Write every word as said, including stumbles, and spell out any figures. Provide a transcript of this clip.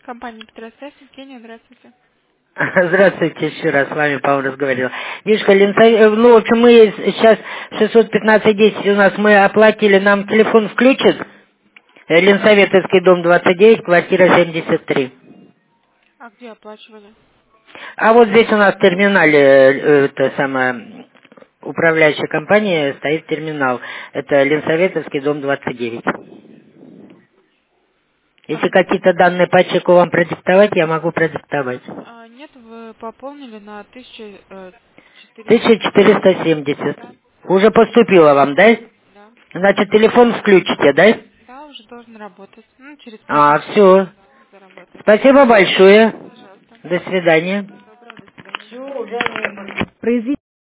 Компания Петросвязь, Евгения, здравствуйте. Здравствуйте, еще раз с вами, по-моему, разговаривал. Девушка, Ленсовет, ну, в общем, мы сейчас шестьсот пятнадцать десять у нас мы оплатили, нам телефон включат. Э, Ленсоветовский дом двадцать девять, квартира семьдесят три. А где оплачивали? А вот здесь у нас в терминале, э, это самое, управляющая компания, стоит терминал. Это Ленсоветовский дом двадцать девять. Так, Если какие-то данные по чеку вам продиктовать, я могу продиктовать. а, нет, вы пополнили на тысячу четыреста. тысяча четыреста семьдесят. Да, Уже поступило вам, да? да. Значит, телефон включите, да? Да, уже должен работать. Ну, через пять А, минут все. заработает. Спасибо большое. Пожалуйста. До свидания. Всего доброго, до свидания. Все, уже